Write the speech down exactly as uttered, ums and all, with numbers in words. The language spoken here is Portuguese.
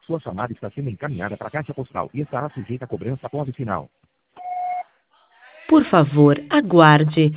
Sua chamada está sendo encaminhada para a caixa postal e estará sujeita a cobrança após o sinal. Por favor, aguarde.